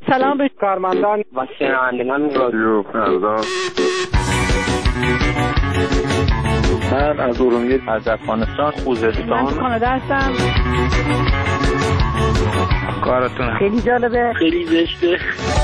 سلام به کارمندان و شنوندگان رادیو فردا. من از ارومیه، از افغانستان، خوزستان. من کانادا هستم. کارتون خیلی جالبه، خیلی زشته.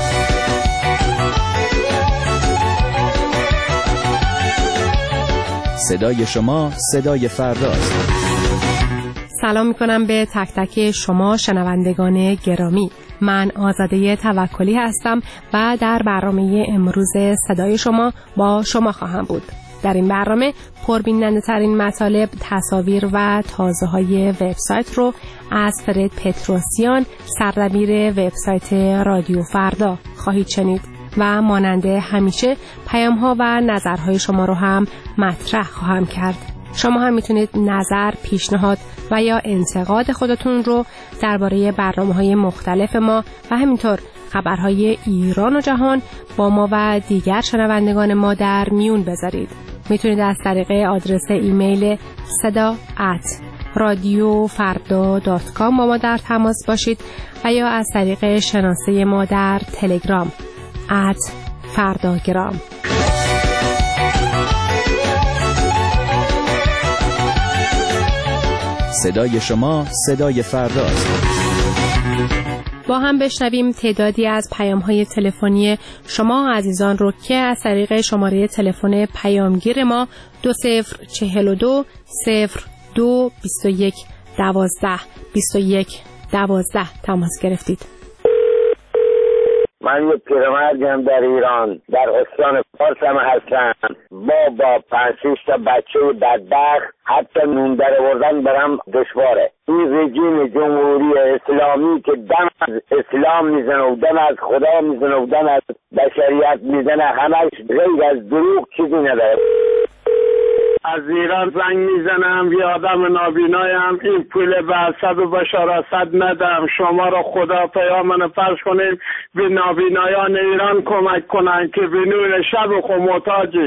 صدای شما صدای فرداست. سلام میکنم به تک تک شما شنوندگان گرامی. من آزاده توکلی هستم و در برنامه امروز صدای شما با شما خواهم بود. در این برنامه پربیننده ترین مطالب، تصاویر و تازه های وبسایت رو از فرید پتروسیان، سردبیر وبسایت رادیو فردا خواهید شنید و ماننده همیشه پیام ها و نظرهای شما رو هم مطرح خواهم کرد. شما هم میتونید نظر، پیشنهاد و یا انتقاد خودتون رو درباره برنامه‌های مختلف ما و همینطور خبرهای ایران و جهان با ما و دیگر شنوندگان ما در میون بذارید. میتونید از طریق آدرس ایمیل sada@radiofarda.com با ما در تماس باشید و یا از طریق شناسه ما در تلگرام @فرداگرام. صدای شما صدای فرداست. با هم بشنویم تعدادی از پیام‌های تلفنی شما عزیزان رو که از طریق شماره تلفن پیامگیر ما 2042 02 21 12 21 12 تماس گرفتید. من یک پیرمردم در ایران، در استان فارس هم هستم. با 5-6 تا بچه بدبخت، حتی نون در آوردن برام دشواره. این رژیم جمهوری اسلامی که دم از اسلام میزنه و دم از خدا میزنه و دم از بشریت میزنه، همش غیر از دروغ چیزی نداره. از ایران زنگ میزنم، یه آدم نابینایم، این پول به اسد و بشارت ندم. شما را خدا پیامن فرض کنیم به نابینایان ایران کمک کنن که به نور شب و خود محتاجیم.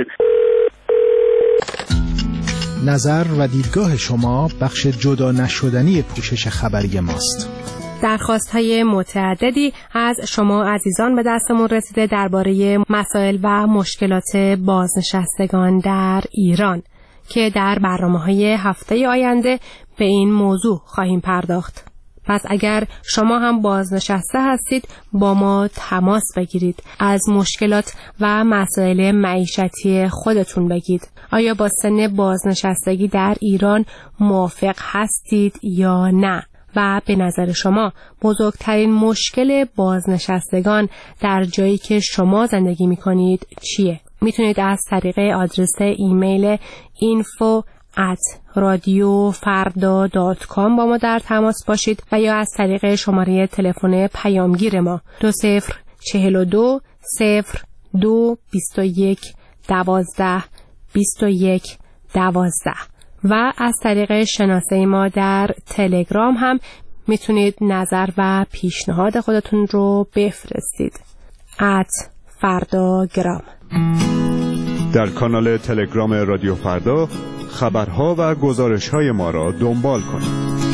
نظر و دیدگاه شما بخش جدا نشدنی پوشش خبری ماست. درخواست‌های متعددی از شما عزیزان به دستمون رسیده درباره مسائل و مشکلات بازنشستگان در ایران که در برنامه‌های هفته آینده به این موضوع خواهیم پرداخت. پس اگر شما هم بازنشسته هستید با ما تماس بگیرید، از مشکلات و مسائل معیشتی خودتون بگید. آیا با سن بازنشستگی در ایران موافق هستید یا نه؟ و به نظر شما بزرگترین مشکل بازنشستگان در جایی که شما زندگی می‌کنید چیه؟ میتونید از طریق آدرس ایمیل info@radiofarda.com با ما در تماس باشید و یا از طریق شماره تلفن پیامگیر ما 2042 02 21 12 21 12 و از طریق شناسه ما در تلگرام هم میتونید نظر و پیشنهاد خودتون رو بفرستید. @فرداگرام. در کانال تلگرام رادیو فردا خبرها و گزارش‌های ما را دنبال کنید.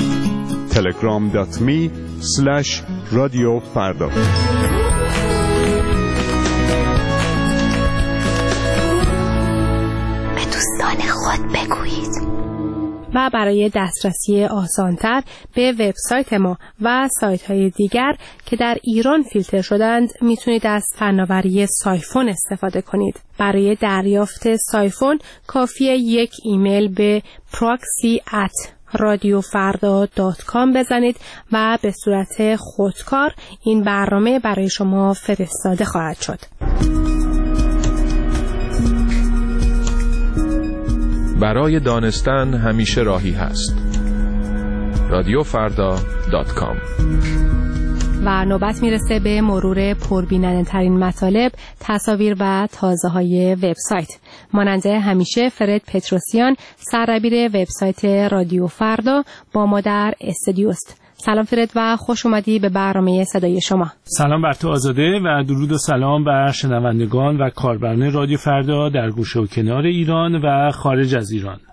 telegram.me/radiofarda. به دوستان خود بگویید. و برای دسترسی آسانتر به وبسایت ما و سایت‌های دیگر که در ایران فیلتر شدند میتونید از فناوری سایفون استفاده کنید. برای دریافت سایفون کافیه یک ایمیل به proxy@radiofarda.com بزنید و به صورت خودکار این برنامه برای شما فرستاده خواهد شد. برای دانستن همیشه راهی هست. radiofarda.com. و نوبت میرسه به مرور پربیننده ترین مطالب، تصاویر و تازه های وبسایت. ماننده همیشه فرید پتروسیان، سردبیر وبسایت رادیو فردا با ما در استودیوست. سلام فرید و خوش اومدی به برنامه صدای شما. سلام بر تو آزاده و درود و سلام بر شنوندگان و کاربران رادیو فردا در گوشه و کنار ایران و خارج از ایران.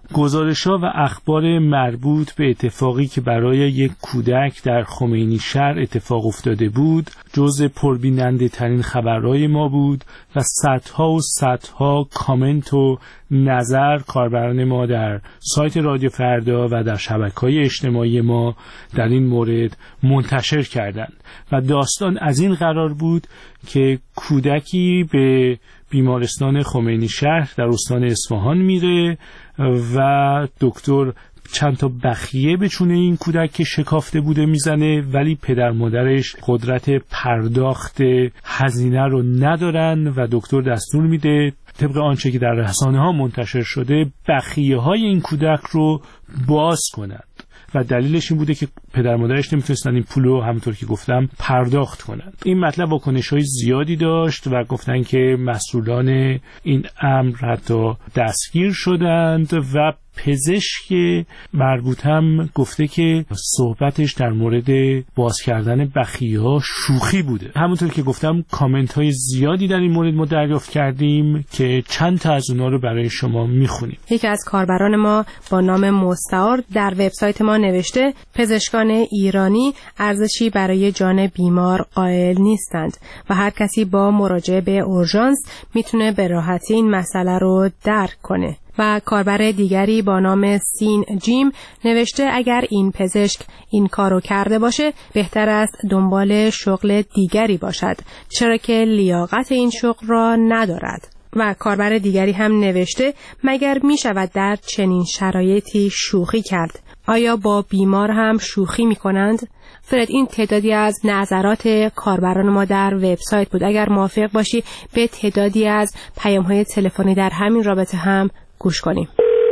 گزارش‌ها و اخبار مربوط به اتفاقی که برای یک کودک در خمینی شهر اتفاق افتاده بود جزء پربیننده ترین خبرهای ما بود و صدها کامنت و نظر کاربران ما در سایت رادیو فردا و در شبکه‌های اجتماعی ما در این مورد منتشر کردند و داستان از این قرار بود که کودکی به بیمارستان خمینی شهر در استان اصفهان میره و دکتر چند تا بخیه به چونه این کودک که شکافته بوده میزنه، ولی پدر مادرش قدرت پرداخت هزینه رو ندارن و دکتر دستور میده طبق آنچه که در رسانه‌ها منتشر شده بخیه های این کودک رو باز کنند و دلیلش این بوده که پدر مادرش نمیتونستن این پولو همونطور که گفتم پرداخت کنند. این مطلب واکنش‌های زیادی داشت و گفتن که مسئولان این امر حتی دستگیر شدند و پزشک مربوط هم گفته که صحبتش در مورد باز کردن بخیه‌ها شوخی بوده. همونطور که گفتم کامنت های زیادی در این مورد ما دریافت کردیم که چند تا از اونها رو برای شما میخونیم. یکی از کاربران ما با نام مستعار در وبسایت ما نوشته پزشکان ایرانی ارزشی برای جان بیمار قائل نیستند و هر کسی با مراجعه به اورژانس میتونه به راحتی این مسئله رو درک کنه. و کاربر دیگری با نام سین جیم نوشته اگر این پزشک این کارو کرده باشه بهتر است دنبال شغل دیگری باشد، چرا که لیاقت این شغل را ندارد. و کاربر دیگری هم نوشته مگر می شود در چنین شرایطی شوخی کرد؟ آیا با بیمار هم شوخی می کنند؟ فرد این تعدادی از نظرات کاربران ما در وبسایت بود. اگر موافق باشی به تعدادی از پیام‌های تلفنی در همین رابطه هم گوش کنیم.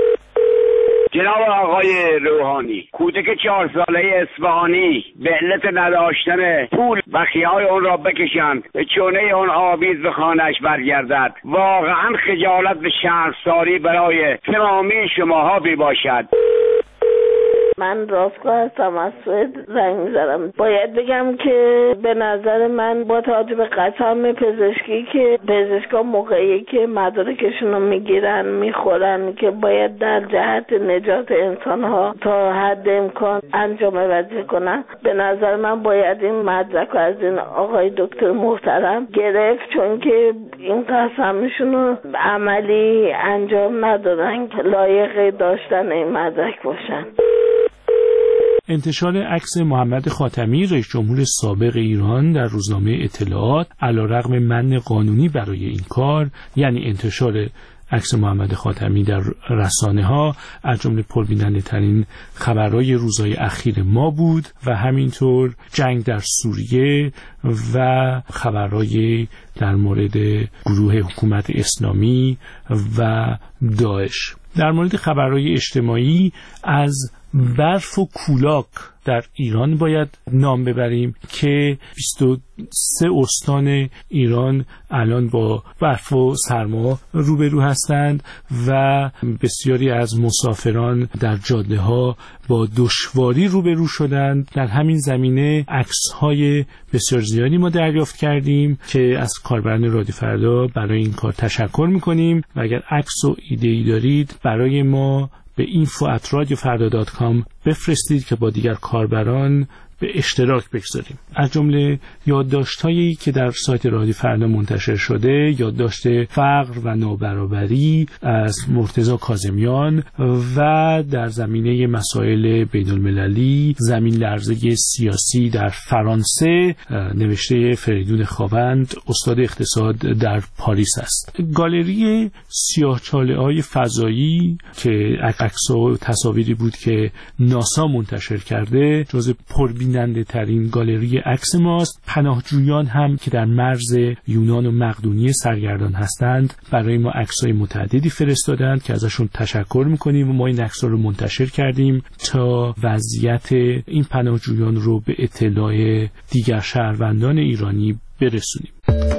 جناب آقای روحانی، کودک 4 ساله اصفهانی به علت نداشتن پول بخیه‌های اون را بکشند به چونه اون آویز به خانه‌اش برگردد. واقعا خجالت به شرمساری برای تمامی شماها بی باشد. من راستگاه هستم، از سوئد زنگ می‌زنم. باید بگم که به نظر من با توجه به قسم پزشکی که پزشکا موقعی که مدارکشون رو میگیرن میخورن که باید در جهت نجات انسان‌ها تا حد امکان انجام وظیفه کنن، به نظر من باید این مدرک از این آقای دکتر محترم گرفت، چون که این قسمشون رو عملی انجام ندادن که لایق داشتن این مدرک باشن. انتشار عکس محمد خاتمی رئیس جمهور سابق ایران در روزنامه اطلاعات علیرغم من قانونی برای این کار، یعنی انتشار عکس محمد خاتمی در رسانه ها از جمله پربیننده ترین خبرهای روزهای اخیر ما بود و همینطور جنگ در سوریه و خبرهای در مورد گروه حکومت اسلامی و داعش. در مورد خبرهای اجتماعی از برف و کولاک در ایران باید نام ببریم که 23 استان ایران الان با برف و سرما روبرو هستند و بسیاری از مسافران در جاده ها با دشواری روبرو شدند. در همین زمینه عکس‌های بسیار زیادی ما دریافت کردیم که از کاربران رادیو فردا برای این کار تشکر می‌کنیم و اگر عکس و ایده‌ای دارید برای ما به info@radiofarda.com بفرستید که با دیگر کاربران به اشتراک بگذاریم. از جمله یادداشت‌هایی که در سایت رادیو فردا منتشر شده، یادداشت فقر و نابرابری از مرتضی کاظمیان و در زمینه مسائل بین‌المللی زمین لرزه سیاسی در فرانسه نوشته فریدون خاوند، استاد اقتصاد در پاریس است. گالری سیاه‌چاله‌های فضایی که عکس و تصاویری بود که ناسا منتشر کرده جزو پربیننده ترین گالری عکس ماست. پناهجویان هم که در مرز یونان و مقدونیه سرگردان هستند برای ما عکس‌های متعددی فرستادند که ازشون تشکر می‌کنیم و ما این عکس‌ها رو منتشر کردیم تا وضعیت این پناهجویان رو به اطلاع دیگر شهروندان ایرانی برسونیم.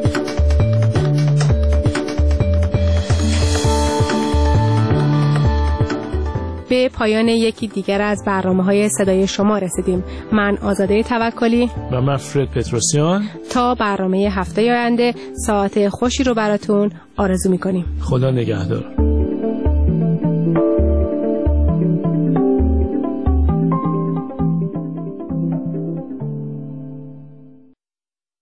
به پایان یکی دیگر از برنامه‌های صدای شما رسیدیم. من آزاده توکلی و من فرد پتروسیان تا برنامه هفته آینده ساعت خوشی رو براتون آرزو می‌کنیم. خدا نگهدار.